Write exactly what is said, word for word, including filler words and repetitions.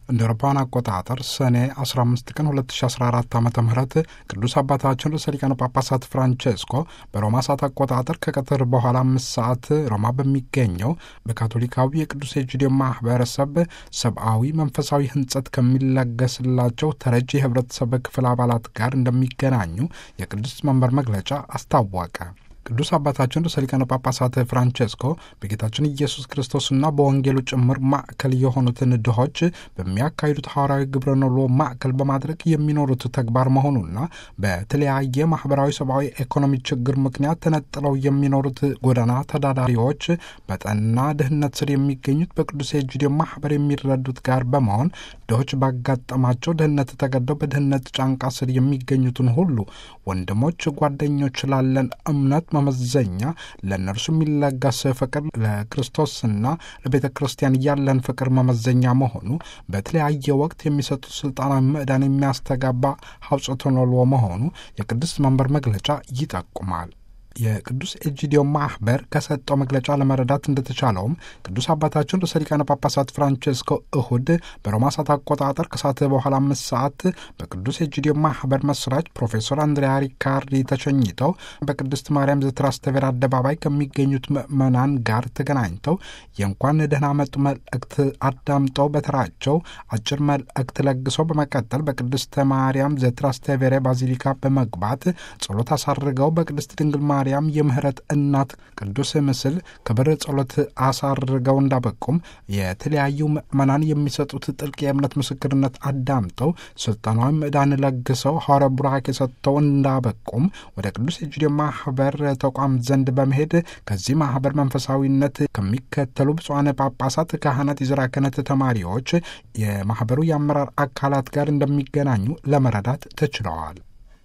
እንደ አውሮፓውያን አቆጣጠር ሰኔ አስራ አምስት ቀን ሁለት ሺ አስራ አራት ዓመተ ምህረት ቅዱስ አባታችን ርዕሰ ሊቃነ ጳጳሳት ፍራንቼስኮ በሮማ ሰዓት አቆጣጠር ከቀትር በኋላ አምስት ሰዓት ሮማ በሚገኘው በካቶሊካዊ የቅዱስ ኤጂዲዮ ማህበረሰብ ሰብአዊ መንፈሳዊ ህንጸት ከሚለገስላቸው ተረጂ የህብረተሰብ ክፍል አባላት ጋር እንደሚገናኙ የቅዱስ መንበር መግለጫ አስታወቀ። ቅዱስ አባታችን ርዕሰ ሊቃነ ጳጳሳት ፍራንቼስኮ በጌታችን ኢየሱስ ክርስቶስና በወንጌሉ ጭምር ማዕከል የሆኑትን ድሆች በሚያካሂዱት ሐዋርያዊ ግብረ ኖሎ ማዕከል በማድረግ የሚኖሩት ተግባር መሆኑና በተለያየ ማህበራዊ፣ ሰብአዊ፣ ኢኮኖሚ ችግር ምክንያት ተነጥለው የሚኖሩት ጎዳና ተዳዳሪዎች በጠና ድህነት ስር የሚገኙት በቅዱስ ኤጂዲዮ ማህበር የሚረዱት ጋር በመሆን ድሆች ባጋጠማቸው ድህነት ተገደው በድህነት ጫንቃ ስር የሚገኙትን ሁሉ ወንድሞች፣ ጓደኞች ላለን እምነት መመዘኛ ለእነርሱ የሚለገስ ፍቅር ለክርስቶስና ለቤተ ክርስቲያን ያለን ፍቅር መመዘኛ መሆኑ በተለያየ ወቅት የሚሰጡት ስልጣናዊ ምዕዳን የሚያስተጋባ ሐውጽቶ ኖልዎ መሆኑ የቅዱስ መንበር መግለጫ ይጠቁማል። የቅዱስ ኤጂዲዮ ማህበር ከሰጠው መግለጫ ለመረዳት እንደተቻለውም ቅዱስ አባታችን ርዕሰ ሊቃነ ጳጳሳት ፍራንቼስኮ እሁድ በሮማ ሰዓት አቆጣጠር ከሰዓት በኋላ አምስት ሰዓት በቅዱስ ኤጂዲዮ ማህበር መስራች ፕሮፌሰር አንድሪያ ሪካርዲ ተሸኝተው በቅድስት ማርያም ዘትራስተቬር አደባባይ ከሚገኙት ምዕመናን ጋር ተገናኝተው የእንኳን ደህና መጡ መልእክት አዳምጠው በተራቸው አጭር መልእክት ለግሰው በመቀጠል በቅድስት ማርያም ዘትራስተቬር ባዚሊካ በመግባት ጸሎት አሳርገው በቅድስት ድንግል ማርያም የምህረት እናት ቅዱስ ምስል ክብር ጸሎት አሳርገው እንዳበቁም የተለያዩ ምዕመናን የሚሰጡት ጥልቅ የእምነት ምስክርነት አዳምጠው ስልጣናዊ ምዕዳን ለግሰው ሐዋርያዊ ቡራኬ ሰጥተው እንዳበቁም ወደ ቅዱስ ኤጂዲዮ ማህበር ተቋም ዘንድ በመሄድ ከዚህ ማህበር መንፈሳዊነት ከሚከተሉ ብፁዓን ጳጳሳት፣ ካህናት፣ የዘራ ክህነት ተማሪዎች፣ የማህበሩ የአመራር አካላት ጋር እንደሚገናኙ ለመረዳት ተችለዋል።